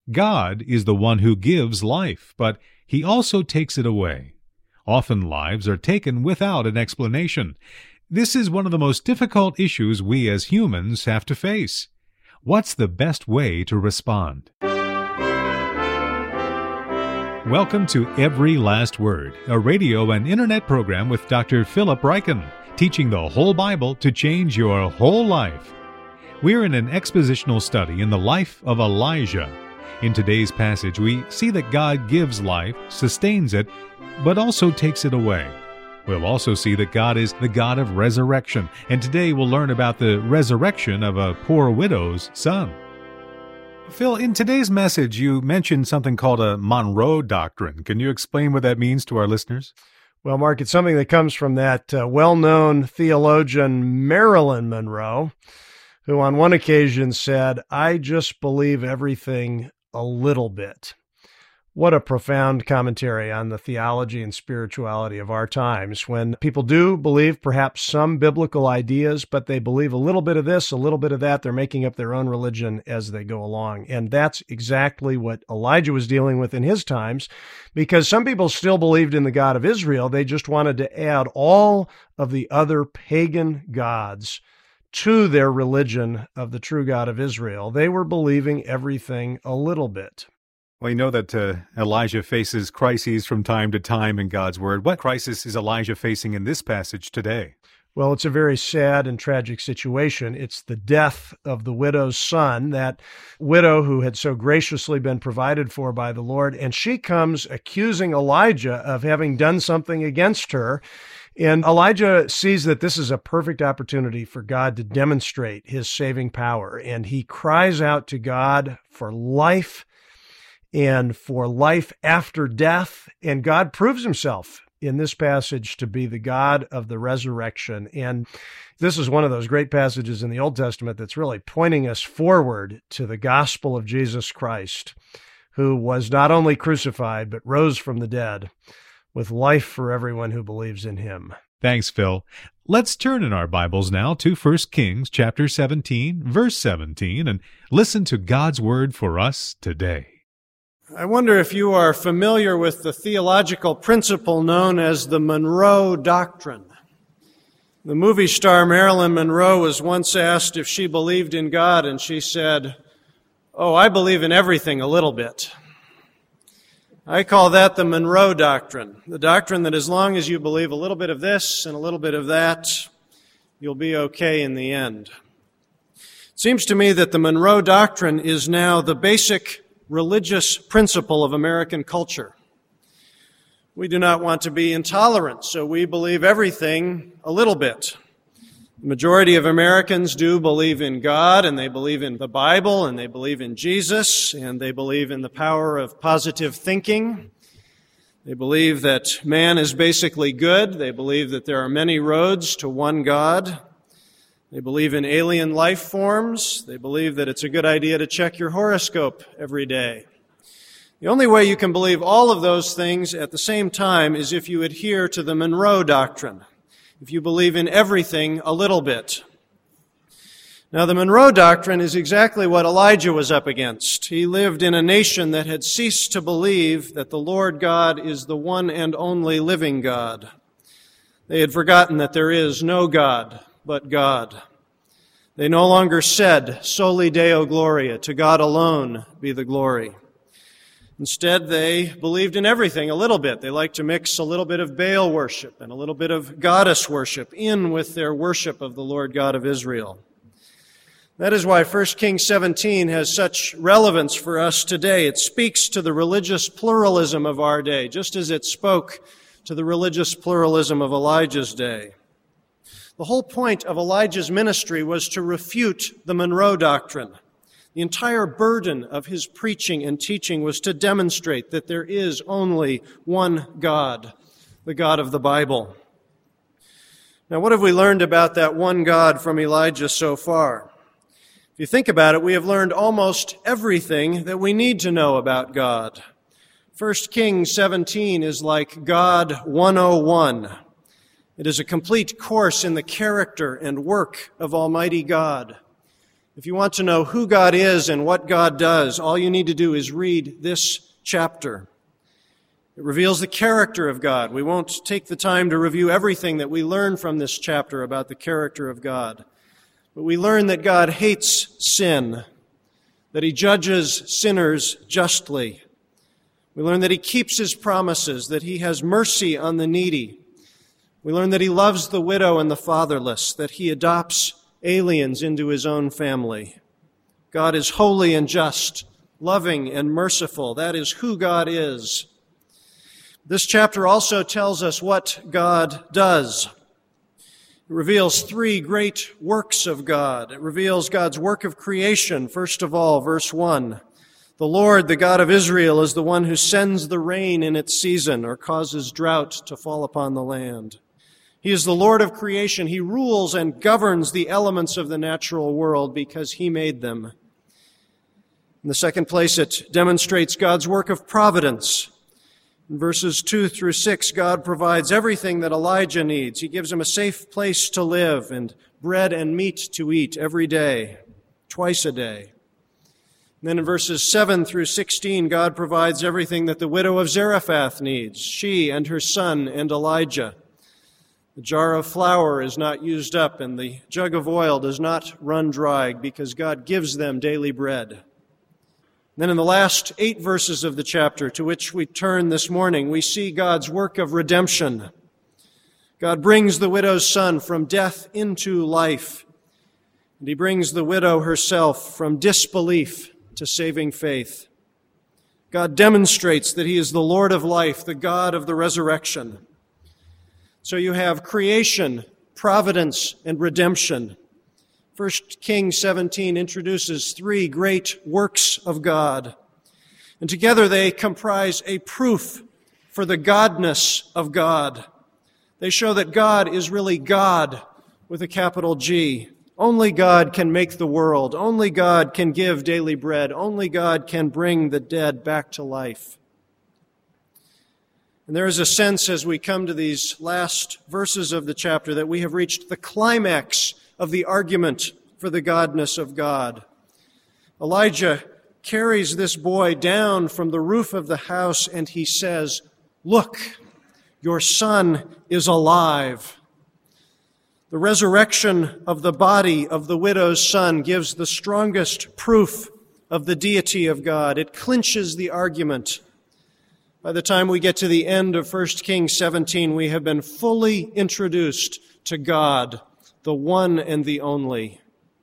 God is the one who gives life, but He also takes it away. Often lives are taken without an explanation. This is one of the most difficult issues we as humans have to face. What's the best way to respond? Welcome to Every Last Word, a radio and internet program with Dr. Philip Ryken, teaching the whole Bible to change your whole life. We're in an expositional study in the life of Elijah. In today's passage, we see that God gives life, sustains it, but also takes it away. We'll also see that God is the God of resurrection, and today we'll learn about the resurrection of a poor widow's son. Phil, in today's message, you mentioned something called a Monroe Doctrine. Can you explain what that means to our listeners? Well, Mark, it's something that comes from that well-known theologian Marilyn Monroe, who on one occasion said, "I just believe everything a little bit." What a profound commentary on the theology and spirituality of our times, when people do believe perhaps some biblical ideas, but they believe a little bit of this, a little bit of that. They're making up their own religion as they go along. And that's exactly what Elijah was dealing with in his times, because some people still believed in the God of Israel. They just wanted to add all of the other pagan gods to their religion of the true God of Israel. They were believing everything a little bit. Well, you know that Elijah faces crises from time to time in God's Word. What crisis is Elijah facing in this passage today? Well, it's a very sad and tragic situation. It's the death of the widow's son, that widow who had so graciously been provided for by the Lord, and she comes accusing Elijah of having done something against her. And Elijah sees that this is a perfect opportunity for God to demonstrate His saving power, and he cries out to God for life and for life after death. And God proves Himself in this passage to be the God of the resurrection. And this is one of those great passages in the Old Testament that's really pointing us forward to the gospel of Jesus Christ, who was not only crucified, but rose from the dead with life for everyone who believes in Him. Thanks, Phil. Let's turn in our Bibles now to 1 Kings chapter 17, verse 17, and listen to God's word for us today. I wonder if you are familiar with the theological principle known as the Monroe Doctrine. The movie star Marilyn Monroe was once asked if she believed in God, and she said, "Oh, I believe in everything a little bit." I call that the Monroe Doctrine, the doctrine that as long as you believe a little bit of this and a little bit of that, you'll be okay in the end. It seems to me that the Monroe Doctrine is now the basic religious principle of American culture. We do not want to be intolerant, so we believe everything a little bit. The majority of Americans do believe in God, and they believe in the Bible, and they believe in Jesus, and they believe in the power of positive thinking. They believe that man is basically good. They believe that there are many roads to one God. They believe in alien life forms. They believe that it's a good idea to check your horoscope every day. The only way you can believe all of those things at the same time is if you adhere to the Monroe Doctrine, if you believe in everything a little bit. Now, the Monroe Doctrine is exactly what Elijah was up against. He lived in a nation that had ceased to believe that the Lord God is the one and only living God. They had forgotten that there is no God but God. They no longer said, "Soli Deo Gloria," to God alone be the glory. Instead, they believed in everything a little bit. They liked to mix a little bit of Baal worship and a little bit of goddess worship in with their worship of the Lord God of Israel. That is why 1 Kings 17 has such relevance for us today. It speaks to the religious pluralism of our day, just as it spoke to the religious pluralism of Elijah's day. The whole point of Elijah's ministry was to refute the Monroe Doctrine. The entire burden of his preaching and teaching was to demonstrate that there is only one God, the God of the Bible. Now, what have we learned about that one God from Elijah so far? If you think about it, we have learned almost everything that we need to know about God. 1 Kings 17 is like God 101. It is a complete course in the character and work of Almighty God. If you want to know who God is and what God does, all you need to do is read this chapter. It reveals the character of God. We won't take the time to review everything that we learn from this chapter about the character of God. But we learn that God hates sin, that He judges sinners justly. We learn that He keeps His promises, that He has mercy on the needy. We learn that He loves the widow and the fatherless, that He adopts aliens into His own family. God is holy and just, loving and merciful. That is who God is. This chapter also tells us what God does. It reveals three great works of God. It reveals God's work of creation. First of all, verse 1, the Lord, the God of Israel, is the one who sends the rain in its season or causes drought to fall upon the land. He is the Lord of creation. He rules and governs the elements of the natural world because He made them. In the second place, it demonstrates God's work of providence. In verses 2 through 6, God provides everything that Elijah needs. He gives him a safe place to live and bread and meat to eat every day, twice a day. And then in verses 7 through 16, God provides everything that the widow of Zarephath needs, she and her son and Elijah. The jar of flour is not used up and the jug of oil does not run dry because God gives them daily bread. Then in the last 8 verses of the chapter to which we turn this morning, we see God's work of redemption. God brings the widow's son from death into life, and He brings the widow herself from disbelief to saving faith. God demonstrates that He is the Lord of life, the God of the resurrection. So you have creation, providence, and redemption. 1 Kings 17 introduces 3 great works of God, and together they comprise a proof for the godness of God. They show that God is really God with a capital G. Only God can make the world. Only God can give daily bread. Only God can bring the dead back to life. And there is a sense as we come to these last verses of the chapter that we have reached the climax of the argument for the godness of God. Elijah carries this boy down from the roof of the house and he says, "Look, your son is alive." The resurrection of the body of the widow's son gives the strongest proof of the deity of God. It clinches the argument. By the time we get to the end of 1 Kings 17, we have been fully introduced to God, the one and the only.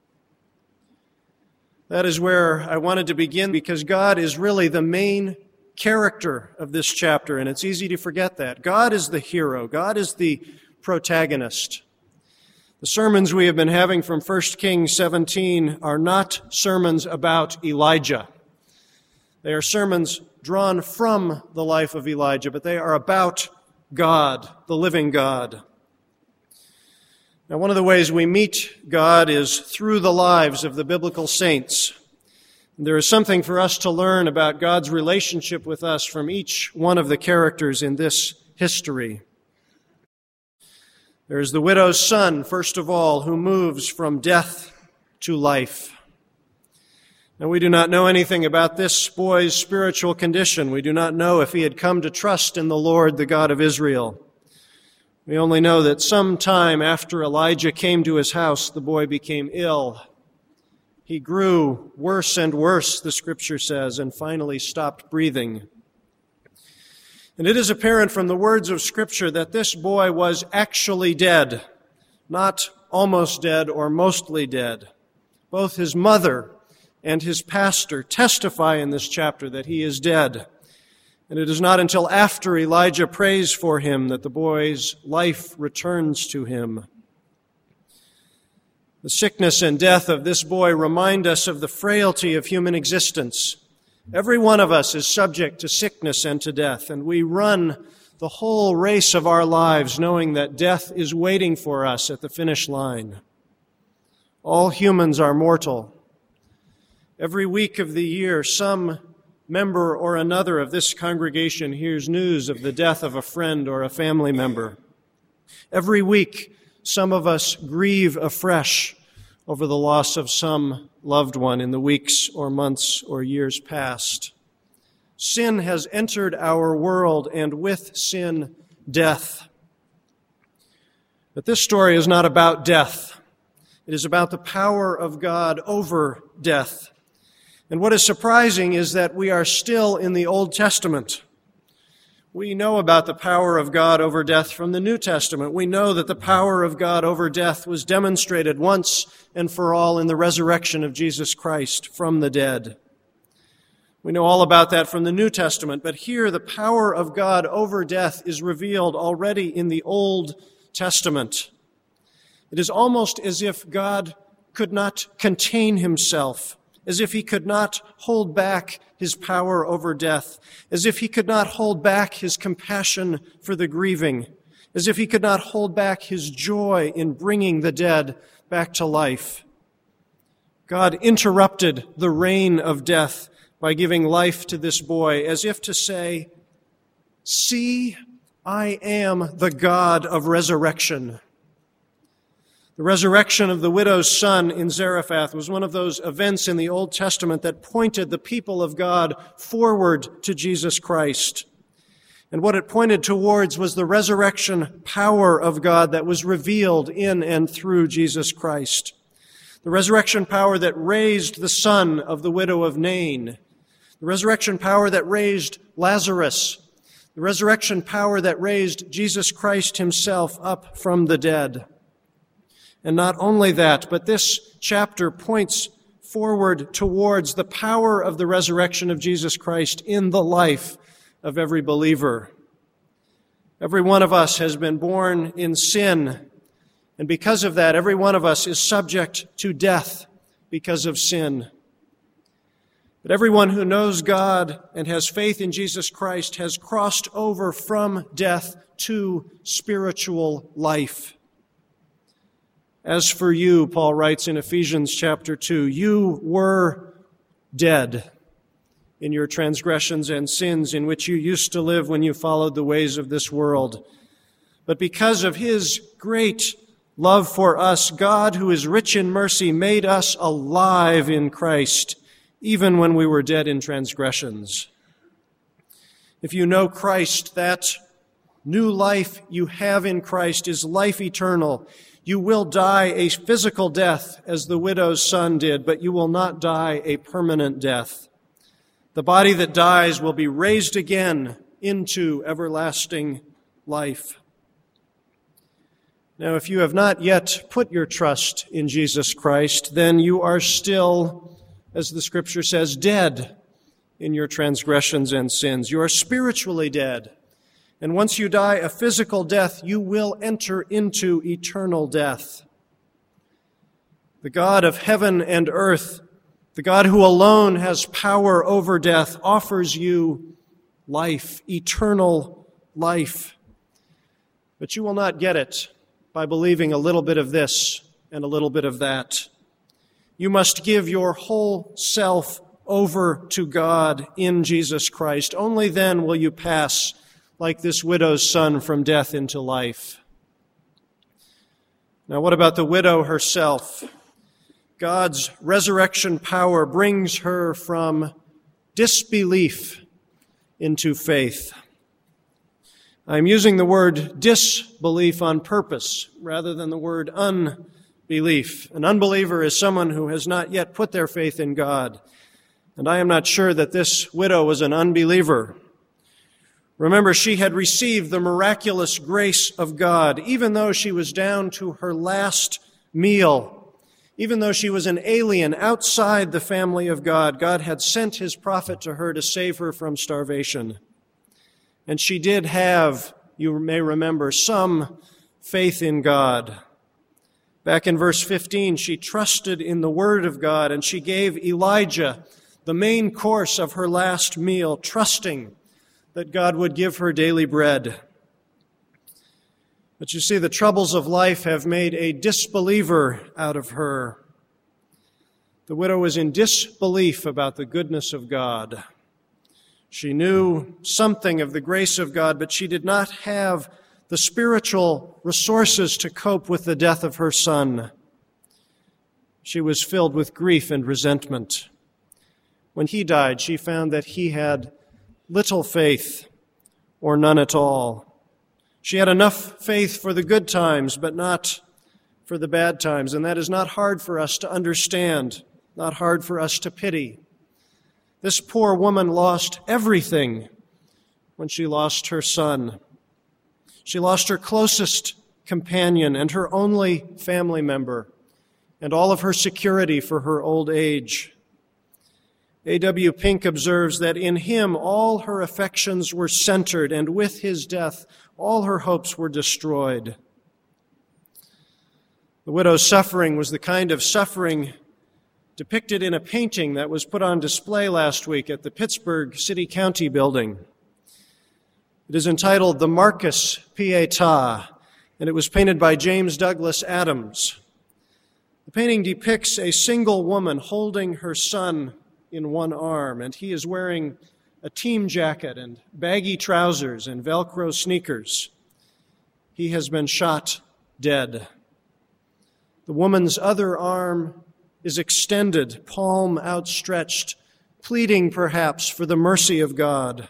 That is where I wanted to begin because God is really the main character of this chapter, and it's easy to forget that. God is the hero. God is the protagonist. The sermons we have been having from 1 Kings 17 are not sermons about Elijah. They are sermons drawn from the life of Elijah, but they are about God, the living God. Now, one of the ways we meet God is through the lives of the biblical saints. There is something for us to learn about God's relationship with us from each one of the characters in this history. There is the widow's son, first of all, who moves from death to life. Now, we do not know anything about this boy's spiritual condition. We do not know if he had come to trust in the Lord, the God of Israel. We only know that some time after Elijah came to his house, the boy became ill. He grew worse and worse, the Scripture says, and finally stopped breathing. And it is apparent from the words of Scripture that this boy was actually dead, not almost dead or mostly dead. Both his mother and his pastor testify in this chapter that he is dead. And it is not until after Elijah prays for him that the boy's life returns to him. The sickness and death of this boy remind us of the frailty of human existence. Every one of us is subject to sickness and to death, and we run the whole race of our lives knowing that death is waiting for us at the finish line. All humans are mortal. Every week of the year, some member or another of this congregation hears news of the death of a friend or a family member. Every week, some of us grieve afresh over the loss of some loved one in the weeks or months or years past. Sin has entered our world, and with sin, death. But this story is not about death. It is about the power of God over death. And what is surprising is that we are still in the Old Testament. We know about the power of God over death from the New Testament. We know that the power of God over death was demonstrated once and for all in the resurrection of Jesus Christ from the dead. We know all about that from the New Testament, but here the power of God over death is revealed already in the Old Testament. It is almost as if God could not contain himself, as if he could not hold back his power over death, as if he could not hold back his compassion for the grieving, as if he could not hold back his joy in bringing the dead back to life. God interrupted the reign of death by giving life to this boy, as if to say, "See, I am the God of resurrection." The resurrection of the widow's son in Zarephath was one of those events in the Old Testament that pointed the people of God forward to Jesus Christ. And what it pointed towards was the resurrection power of God that was revealed in and through Jesus Christ. The resurrection power that raised the son of the widow of Nain. The resurrection power that raised Lazarus. The resurrection power that raised Jesus Christ himself up from the dead. And not only that, but this chapter points forward towards the power of the resurrection of Jesus Christ in the life of every believer. Every one of us has been born in sin, and because of that, every one of us is subject to death because of sin. But everyone who knows God and has faith in Jesus Christ has crossed over from death to spiritual life. As for you, Paul writes in Ephesians chapter 2, you were dead in your transgressions and sins in which you used to live when you followed the ways of this world. But because of his great love for us, God, who is rich in mercy, made us alive in Christ, even when we were dead in transgressions. If you know Christ, that new life you have in Christ is life eternal. You will die a physical death as the widow's son did, but you will not die a permanent death. The body that dies will be raised again into everlasting life. Now, if you have not yet put your trust in Jesus Christ, then you are still, as the Scripture says, dead in your transgressions and sins. You are spiritually dead. And once you die a physical death, you will enter into eternal death. The God of heaven and earth, the God who alone has power over death, offers you life, eternal life. But you will not get it by believing a little bit of this and a little bit of that. You must give your whole self over to God in Jesus Christ. Only then will you pass like this widow's son from death into life. Now, what about the widow herself? God's resurrection power brings her from disbelief into faith. I'm using the word disbelief on purpose rather than the word unbelief. An unbeliever is someone who has not yet put their faith in God. And I am not sure that this widow was an unbeliever. Remember, she had received the miraculous grace of God, even though she was down to her last meal, even though she was an alien outside the family of God. God had sent his prophet to her to save her from starvation. And she did have, you may remember, some faith in God. Back in verse 15, she trusted in the word of God, and she gave Elijah the main course of her last meal, trusting that God would give her daily bread. But you see, the troubles of life have made a disbeliever out of her. The widow was in disbelief about the goodness of God. She knew something of the grace of God, but she did not have the spiritual resources to cope with the death of her son. She was filled with grief and resentment. When he died, she found that he had little faith or none at all. She had enough faith for the good times, but not for the bad times. And that is not hard for us to understand, not hard for us to pity. This poor woman lost everything when she lost her son. She lost her closest companion and her only family member, and all of her security for her old age. A.W. Pink observes that in him all her affections were centered, and with his death all her hopes were destroyed. The widow's suffering was the kind of suffering depicted in a painting that was put on display last week at the Pittsburgh City County building. It is entitled The Marcus Pietà, and it was painted by James Douglas Adams. The painting depicts a single woman holding her son in one arm, and he is wearing a team jacket and baggy trousers and Velcro sneakers. He has been shot dead. The woman's other arm is extended, palm outstretched, pleading perhaps for the mercy of God.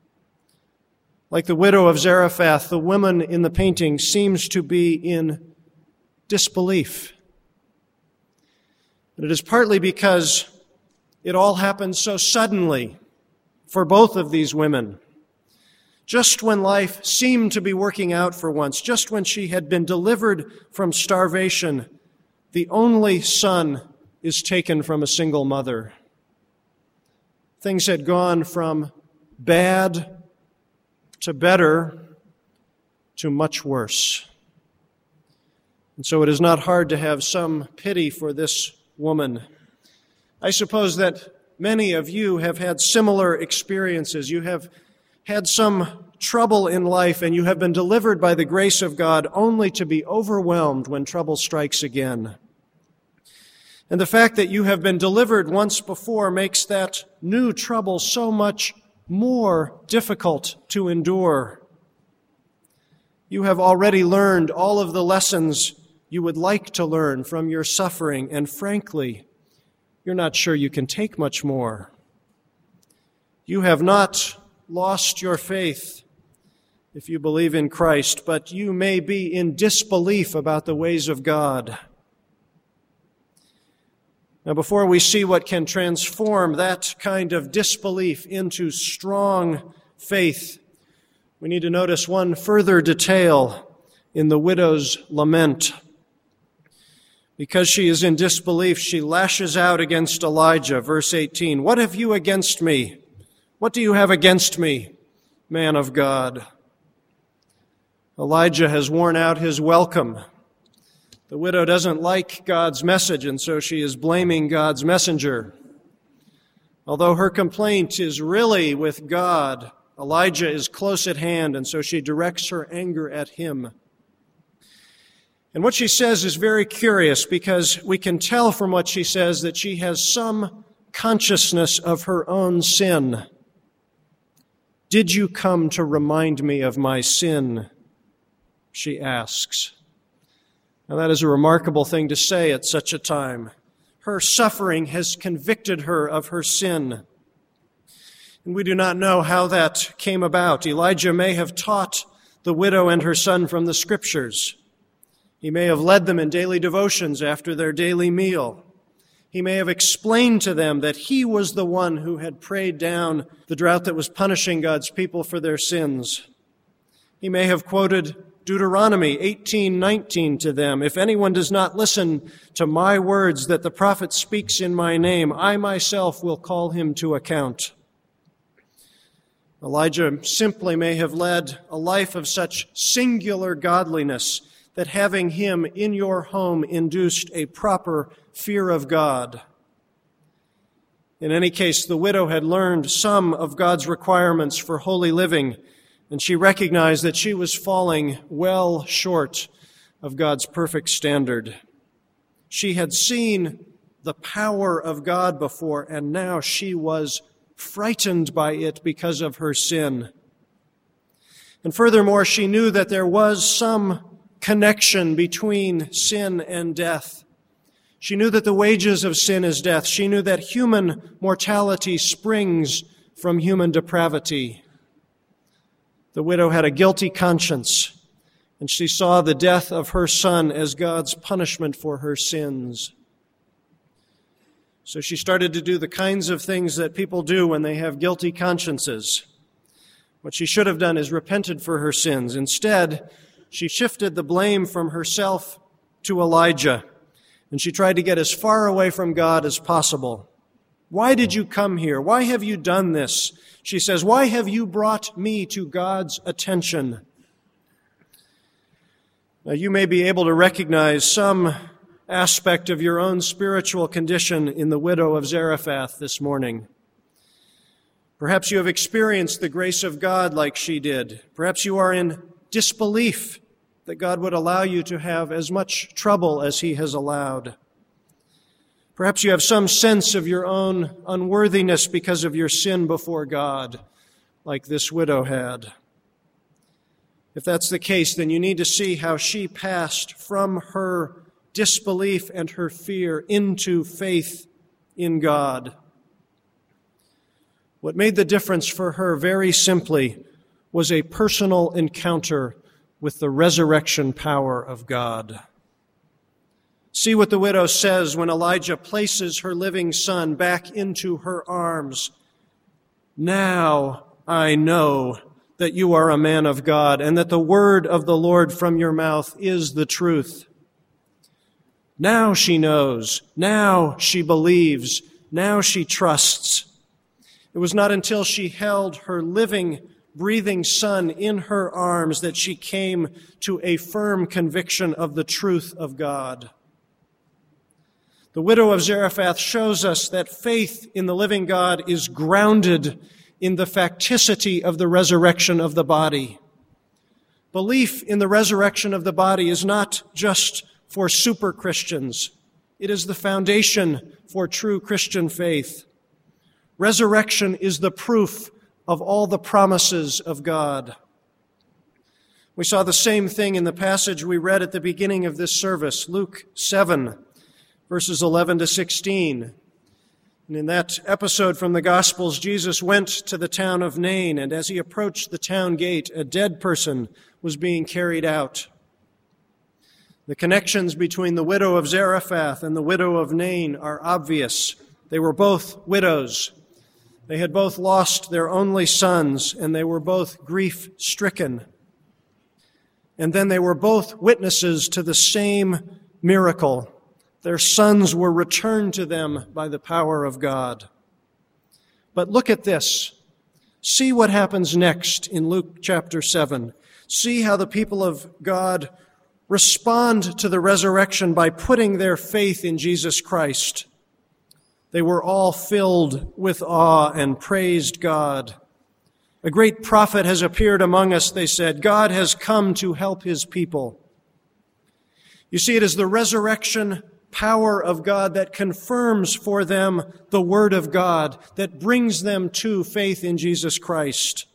Like the widow of Zarephath, the woman in the painting seems to be in disbelief. But it is partly because it all happened so suddenly for both of these women. Just when life seemed to be working out for once, just when she had been delivered from starvation, the only son is taken from a single mother. Things had gone from bad to better to much worse. And so it is not hard to have some pity for this woman. I suppose that many of you have had similar experiences. You have had some trouble in life, and you have been delivered by the grace of God only to be overwhelmed when trouble strikes again. And the fact that you have been delivered once before makes that new trouble so much more difficult to endure. You have already learned all of the lessons you would like to learn from your suffering, and frankly, you're not sure you can take much more. You have not lost your faith if you believe in Christ, but you may be in disbelief about the ways of God. Now, before we see what can transform that kind of disbelief into strong faith, we need to notice one further detail in the widow's lament. Because she is in disbelief, she lashes out against Elijah. Verse 18, "What have you against me? What do you have against me, man of God?" Elijah has worn out his welcome. The widow doesn't like God's message, and so she is blaming God's messenger. Although her complaint is really with God, Elijah is close at hand, and so she directs her anger at him. And what she says is very curious, because we can tell from what she says that she has some consciousness of her own sin. "Did you come to remind me of my sin?" she asks. Now that is a remarkable thing to say at such a time. Her suffering has convicted her of her sin. And we do not know how that came about. Elijah may have taught the widow and her son from the Scriptures. He may have led them in daily devotions after their daily meal. He may have explained to them that he was the one who had prayed down the drought that was punishing God's people for their sins. He may have quoted Deuteronomy 18:19 to them. "If anyone does not listen to my words that the prophet speaks in my name, I myself will call him to account." Elijah simply may have led a life of such singular godliness that having him in your home induced a proper fear of God. In any case, the widow had learned some of God's requirements for holy living, and she recognized that she was falling well short of God's perfect standard. She had seen the power of God before, and now she was frightened by it because of her sin. And furthermore, she knew that there was some connection between sin and death. She knew that the wages of sin is death. She knew that human mortality springs from human depravity. The widow had a guilty conscience, and she saw the death of her son as God's punishment for her sins. So she started to do the kinds of things that people do when they have guilty consciences. What she should have done is repented for her sins. Instead, she shifted the blame from herself to Elijah, and she tried to get as far away from God as possible. Why did you come here? Why have you done this? She says, why have you brought me to God's attention? Now, you may be able to recognize some aspect of your own spiritual condition in the widow of Zarephath this morning. Perhaps you have experienced the grace of God like she did. Perhaps you are in disbelief that God would allow you to have as much trouble as He has allowed. Perhaps you have some sense of your own unworthiness because of your sin before God, like this widow had. If that's the case, then you need to see how she passed from her disbelief and her fear into faith in God. What made the difference for her, very simply, was a personal encounter with the resurrection power of God. See what the widow says when Elijah places her living son back into her arms. Now I know that you are a man of God, and that the word of the Lord from your mouth is the truth. Now she knows. Now she believes. Now she trusts. It was not until she held her living, breathing son in her arms that she came to a firm conviction of the truth of God. The widow of Zarephath shows us that faith in the living God is grounded in the facticity of the resurrection of the body. Belief in the resurrection of the body is not just for super Christians. It is the foundation for true Christian faith. Resurrection is the proof of all the promises of God. We saw the same thing in the passage we read at the beginning of this service, Luke 7, verses 11 to 16. And in that episode from the Gospels, Jesus went to the town of Nain, and as he approached the town gate, a dead person was being carried out. The connections between the widow of Zarephath and the widow of Nain are obvious. They were both widows. They had both lost their only sons, and they were both grief-stricken. And then they were both witnesses to the same miracle. Their sons were returned to them by the power of God. But look at this. See what happens next in Luke chapter 7. See how the people of God respond to the resurrection by putting their faith in Jesus Christ. They were all filled with awe and praised God. A great prophet has appeared among us, they said. God has come to help His people. You see, it is the resurrection power of God that confirms for them the Word of God, that brings them to faith in Jesus Christ.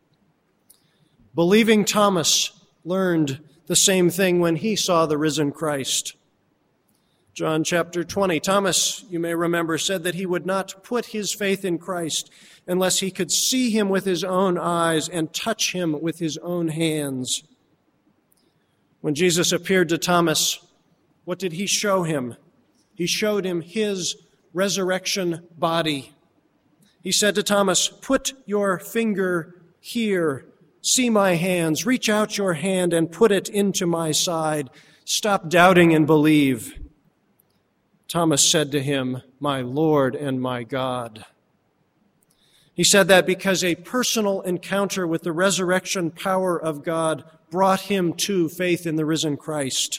Believing Thomas learned the same thing when he saw the risen Christ. John chapter 20, Thomas, you may remember, said that he would not put his faith in Christ unless he could see Him with his own eyes and touch Him with his own hands. When Jesus appeared to Thomas, what did He show him? He showed him His resurrection body. He said to Thomas, "Put your finger here. See my hands. Reach out your hand and put it into my side. Stop doubting and believe." Thomas said to Him, "My Lord and my God." He said that because a personal encounter with the resurrection power of God brought him to faith in the risen Christ.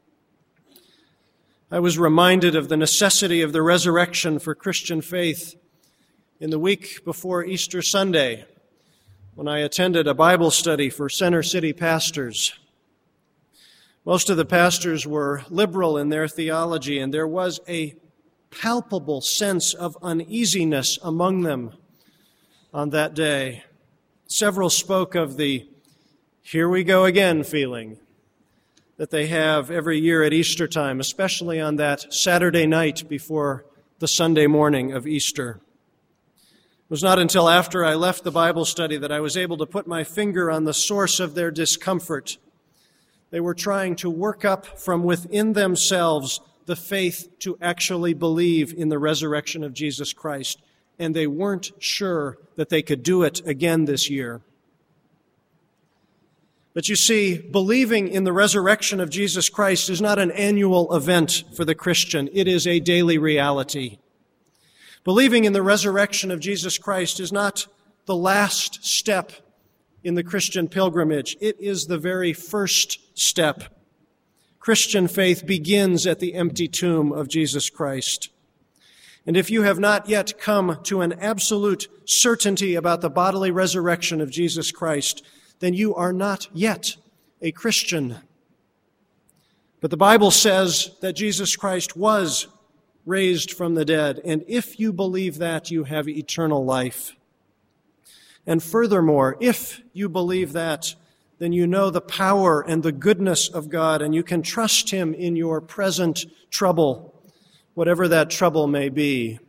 I was reminded of the necessity of the resurrection for Christian faith in the week before Easter Sunday, when I attended a Bible study for Center City pastors. Most of the pastors were liberal in their theology, and there was a palpable sense of uneasiness among them on that day. Several spoke of the "here we go again" feeling. that they have every year at Easter time, especially on that Saturday night before the Sunday morning of Easter. It was not until after I left the Bible study that I was able to put my finger on the source of their discomfort. They were trying to work up from within themselves the faith to actually believe in the resurrection of Jesus Christ, and they weren't sure that they could do it again this year. But you see, believing in the resurrection of Jesus Christ is not an annual event for the Christian. It is a daily reality. Believing in the resurrection of Jesus Christ is not the last step in the Christian pilgrimage. It is the very first step. Christian faith begins at the empty tomb of Jesus Christ. And if you have not yet come to an absolute certainty about the bodily resurrection of Jesus Christ, then you are not yet a Christian. But the Bible says that Jesus Christ was raised from the dead, and if you believe that, you have eternal life. And furthermore, if you believe that, then you know the power and the goodness of God, and you can trust Him in your present trouble, whatever that trouble may be.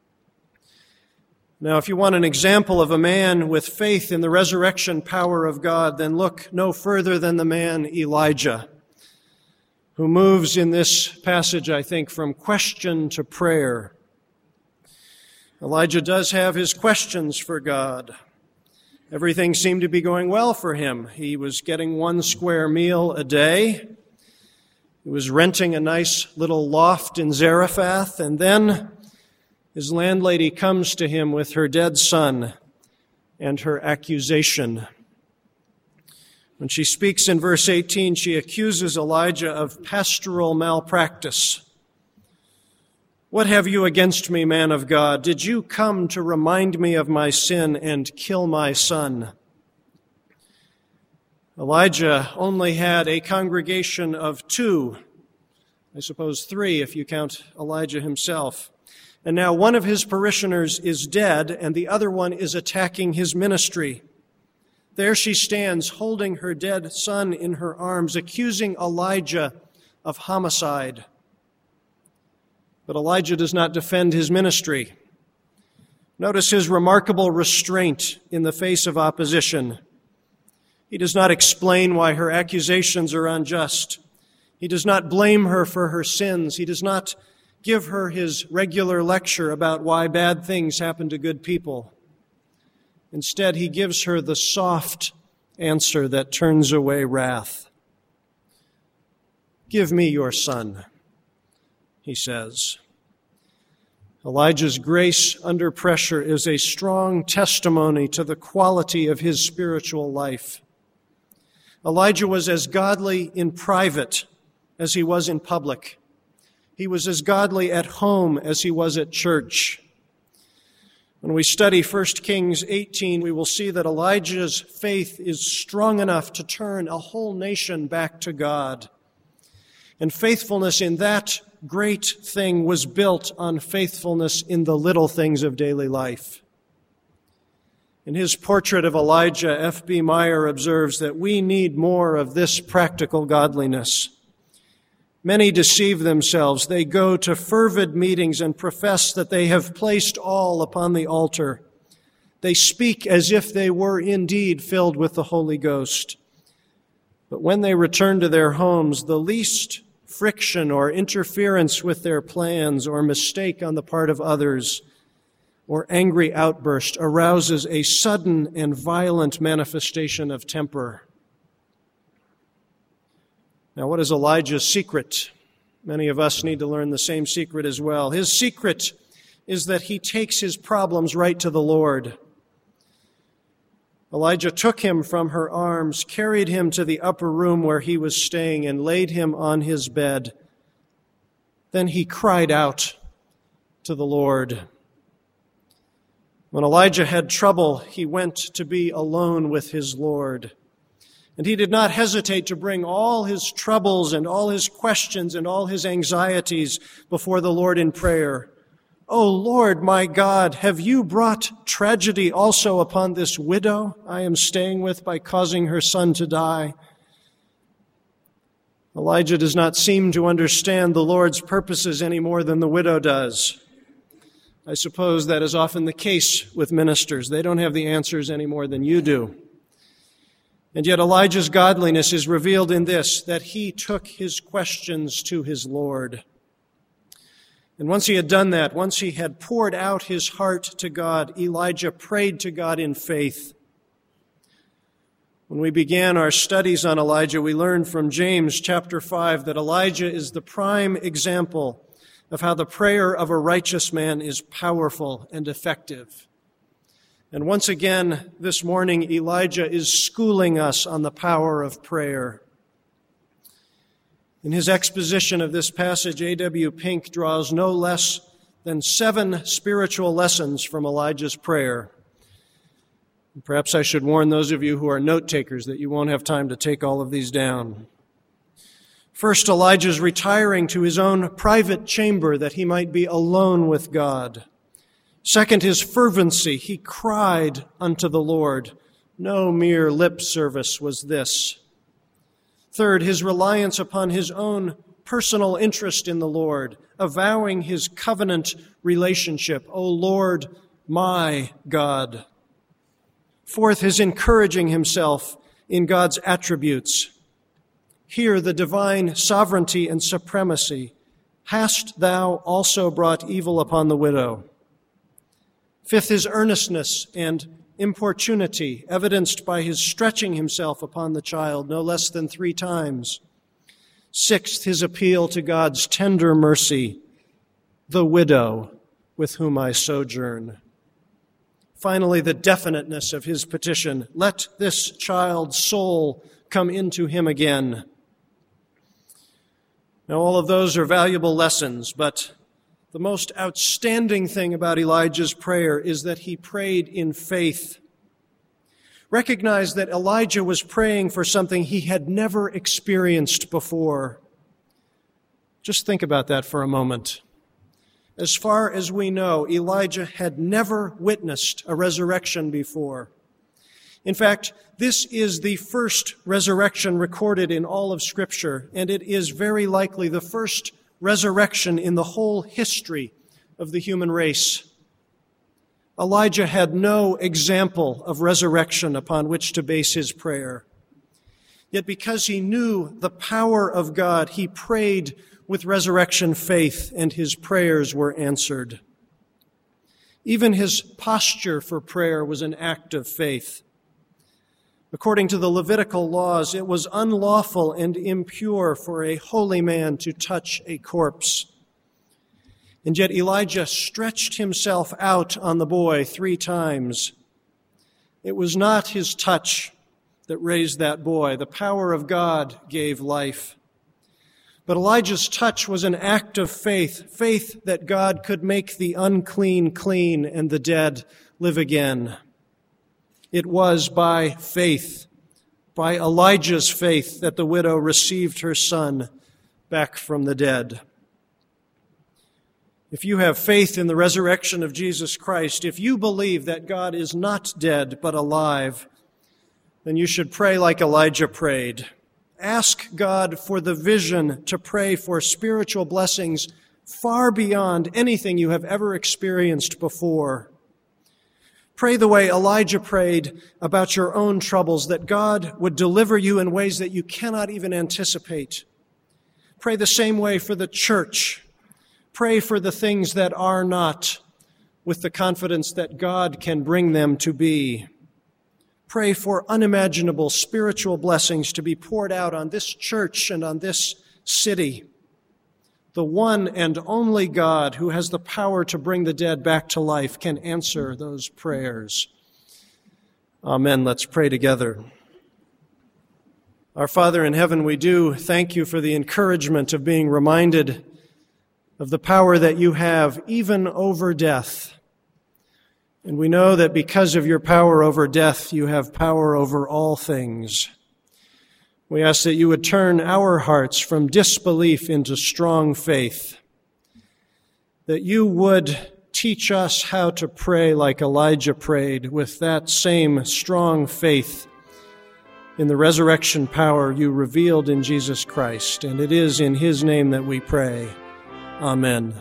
Now, if you want an example of a man with faith in the resurrection power of God, then look no further than the man Elijah, who moves in this passage, I think, from question to prayer. Elijah does have his questions for God. Everything seemed to be going well for him. He was getting 1 square meal a day. He was renting a nice little loft in Zarephath, and then his landlady comes to him with her dead son and her accusation. When she speaks in verse 18, she accuses Elijah of pastoral malpractice. "What have you against me, man of God? Did you come to remind me of my sin and kill my son?" Elijah only had a congregation of 2, I suppose 3 if you count Elijah himself. And now one of his parishioners is dead and the other one is attacking his ministry. There she stands, holding her dead son in her arms, accusing Elijah of homicide. But Elijah does not defend his ministry. Notice his remarkable restraint in the face of opposition. He does not explain why her accusations are unjust. He does not blame her for her sins. He does not give her his regular lecture about why bad things happen to good people. Instead, he gives her the soft answer that turns away wrath. "Give me your son," he says. Elijah's grace under pressure is a strong testimony to the quality of his spiritual life. Elijah was as godly in private as he was in public. He was as godly at home as he was at church. When we study 1 Kings 18, we will see that Elijah's faith is strong enough to turn a whole nation back to God. And faithfulness in that great thing was built on faithfulness in the little things of daily life. In his portrait of Elijah, F.B. Meyer observes that we need more of this practical godliness. Many deceive themselves. They go to fervid meetings and profess that they have placed all upon the altar. They speak as if they were indeed filled with the Holy Ghost. But when they return to their homes, the least friction or interference with their plans or mistake on the part of others or angry outburst arouses a sudden and violent manifestation of temper. Now, what is Elijah's secret? Many of us need to learn the same secret as well. His secret is that he takes his problems right to the Lord. Elijah took him from her arms, carried him to the upper room where he was staying, and laid him on his bed. Then he cried out to the Lord. When Elijah had trouble, he went to be alone with his Lord. And he did not hesitate to bring all his troubles and all his questions and all his anxieties before the Lord in prayer. "O Lord, my God, have you brought tragedy also upon this widow I am staying with by causing her son to die?" Elijah does not seem to understand the Lord's purposes any more than the widow does. I suppose that is often the case with ministers. They don't have the answers any more than you do. And yet Elijah's godliness is revealed in this, that he took his questions to his Lord. And once he had done that, once he had poured out his heart to God, Elijah prayed to God in faith. When we began our studies on Elijah, we learned from James chapter 5 that Elijah is the prime example of how the prayer of a righteous man is powerful and effective. And once again, this morning, Elijah is schooling us on the power of prayer. In his exposition of this passage, A.W. Pink draws no less than 7 spiritual lessons from Elijah's prayer. Perhaps I should warn those of you who are note takers that you won't have time to take all of these down. First, Elijah's retiring to his own private chamber that he might be alone with God. Second, his fervency. He cried unto the Lord. No mere lip service was this. Third, his reliance upon his own personal interest in the Lord, avowing his covenant relationship. O Lord, my God. Fourth, his encouraging himself in God's attributes. Here, the divine sovereignty and supremacy. Hast thou also brought evil upon the widow? Fifth, his earnestness and importunity, evidenced by his stretching himself upon the child no less than 3 times. Sixth, his appeal to God's tender mercy, the widow with whom I sojourn. Finally, the definiteness of his petition, let this child's soul come into him again. Now, all of those are valuable lessons, but the most outstanding thing about Elijah's prayer is that he prayed in faith. Recognize that Elijah was praying for something he had never experienced before. Just think about that for a moment. As far as we know, Elijah had never witnessed a resurrection before. In fact, this is the first resurrection recorded in all of Scripture, and it is very likely the first resurrection in the whole history of the human race. Elijah had no example of resurrection upon which to base his prayer. Yet because he knew the power of God, he prayed with resurrection faith, and his prayers were answered. Even his posture for prayer was an act of faith. According to the Levitical laws, it was unlawful and impure for a holy man to touch a corpse. And yet Elijah stretched himself out on the boy 3 times. It was not his touch that raised that boy. The power of God gave life. But Elijah's touch was an act of faith, faith that God could make the unclean clean and the dead live again. It was by faith, by Elijah's faith, that the widow received her son back from the dead. If you have faith in the resurrection of Jesus Christ, if you believe that God is not dead but alive, then you should pray like Elijah prayed. Ask God for the vision to pray for spiritual blessings far beyond anything you have ever experienced before. Pray the way Elijah prayed about your own troubles, that God would deliver you in ways that you cannot even anticipate. Pray the same way for the church. Pray for the things that are not, with the confidence that God can bring them to be. Pray for unimaginable spiritual blessings to be poured out on this church and on this city. The one and only God who has the power to bring the dead back to life can answer those prayers. Amen. Let's pray together. Our Father in heaven, we do thank you for the encouragement of being reminded of the power that you have even over death. And we know that because of your power over death, you have power over all things. We ask that you would turn our hearts from disbelief into strong faith, that you would teach us how to pray like Elijah prayed, with that same strong faith in the resurrection power you revealed in Jesus Christ. And it is in His name that we pray. Amen.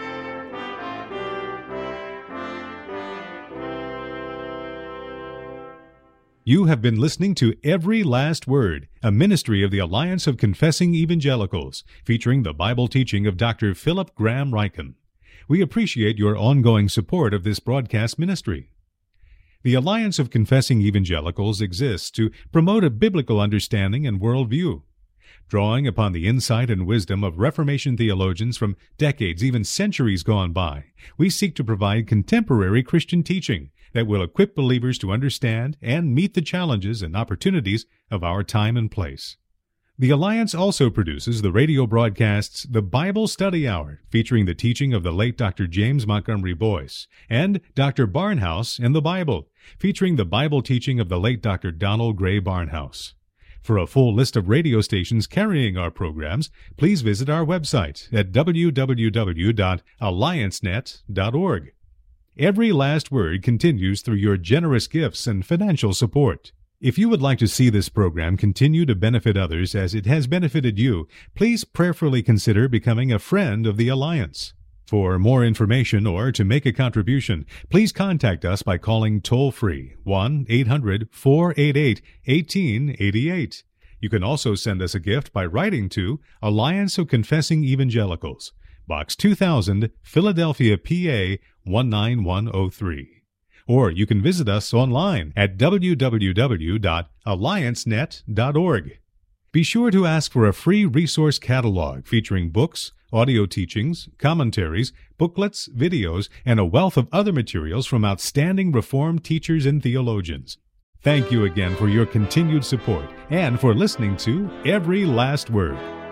You have been listening to Every Last Word, a ministry of the Alliance of Confessing Evangelicals, featuring the Bible teaching of Dr. Philip Graham Ryken. We appreciate your ongoing support of this broadcast ministry. The Alliance of Confessing Evangelicals exists to promote a biblical understanding and worldview. Drawing upon the insight and wisdom of Reformation theologians from decades, even centuries gone by, we seek to provide contemporary Christian teaching that will equip believers to understand and meet the challenges and opportunities of our time and place. The Alliance also produces the radio broadcasts The Bible Study Hour, featuring the teaching of the late Dr. James Montgomery Boyce, and Dr. Barnhouse and the Bible, featuring the Bible teaching of the late Dr. Donald Gray Barnhouse. For a full list of radio stations carrying our programs, please visit our website at www.alliancenet.org. Every Last Word continues through your generous gifts and financial support. If you would like to see this program continue to benefit others as it has benefited you, please prayerfully consider becoming a friend of the Alliance. For more information or to make a contribution, please contact us by calling toll-free 1-800-488-1888. You can also send us a gift by writing to Alliance of Confessing Evangelicals, Box 2000, Philadelphia, PA 19103. Or you can visit us online at www.alliancenet.org. Be sure to ask for a free resource catalog featuring books, audio teachings, commentaries, booklets, videos, and a wealth of other materials from outstanding Reformed teachers and theologians. Thank you again for your continued support and for listening to Every Last Word.